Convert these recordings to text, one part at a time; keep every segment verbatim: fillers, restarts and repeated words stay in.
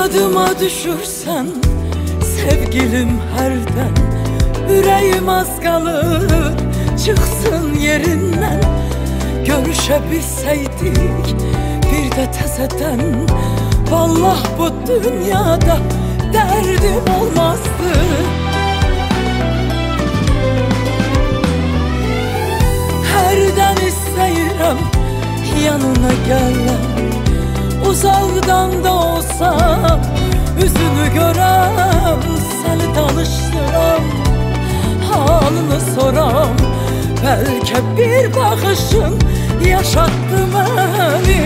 Yadıma düşürsen sevgilim herden, yüreğim az kalır çıksın yerinden. Görüşebilseydik bir de tezeden, vallah bu dünyada derdim olmazdı. Herden isteyirəm yanına gələm, uzaqdan da olsa üzünü görəm, seni tanıştıram, halını soram. Belki bir bakışın yaşattı beni.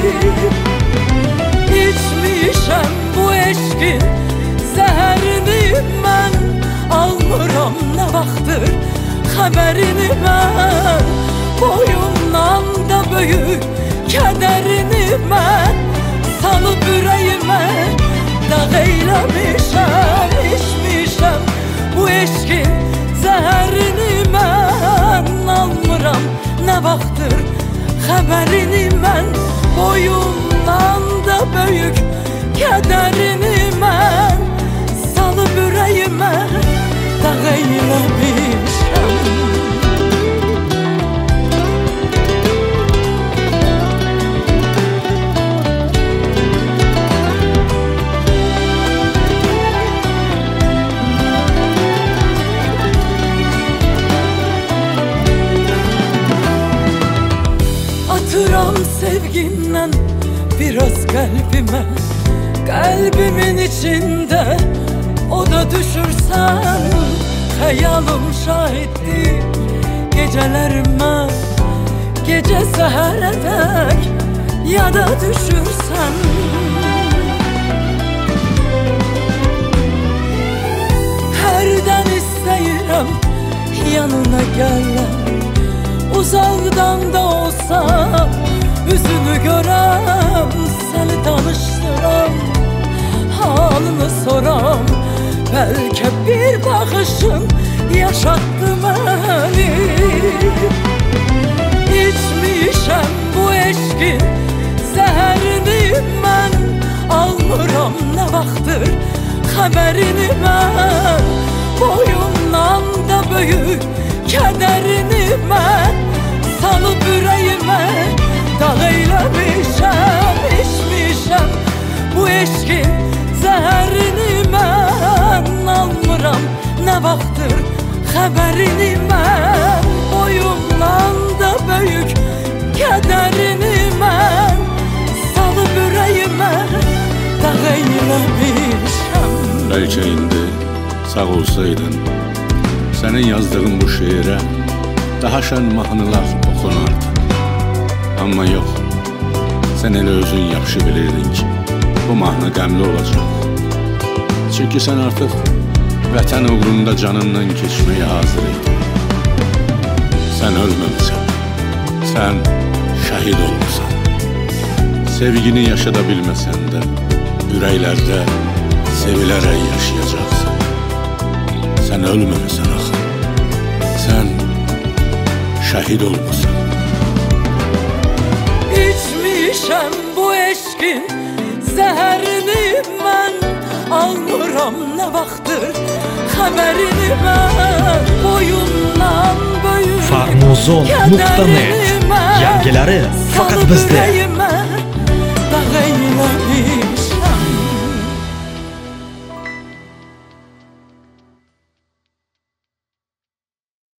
İçmişəm bu eşkin zəhərini mən, almıram nə vaxtdır xəbərini mən. Boyumdan da böyük kədərini mən, salıb ürəyimə dağ eyləmişəm. İçmişəm bu eşkin zəhərini mən, almıram nə vaxtdır xəbərini mən. Boyumdan da böyük kədərini mən, salıb ürəyimə dağ eyləmişəm. Atıram sevgimden biraz kalbime, kalbimin içinde o da düşürsen. Hayalım şahittir gecelerime, gece sehre dek ya da düşürsen. Herden isteyirəm yanına gələm, uzaqdan da olsa üzünü görəm, seni tanıştıram, halını soram. Belki bir bakışın yaşattı beni. İçmişəm bu eşkin zəhərini mən, almıram nə vaxtdır xəbərini mən. Boyumdan da böyük kədərini mən, salıb ürəyimə dağ eyləmişəm. İçmişəm bu eşkin zəhərini mən, almıram nə vaxtdır xəbərini mən. Boyumdan da böyük kədərini mən, salıb ürəyimə dağ eyləmişəm. Bəlkə indi sağ olsaydın, senin yazdığın bu şiire daha şən mahnılar okunardı. Amma yox, sen elə özün yaxşı bilirdin ki bu mahnı qəmli olacaq. Çünkü sen artık vətən uğrunda canından keçməyə hazır idin. Sen ölməmisən, sen şəhid olmusan. Sevgini yaşada bilməsən də ürəklərdə sevilərək yaşayacaqsın. Sen ölməmisən axı, sen şəhid olmusan. İçmişəm bu eşkin zəhərini mən, almıram nə vaxtdır xəbərini mən. Boyundan böyük farmuzon nokta net. Yangiləri faqat bizdə.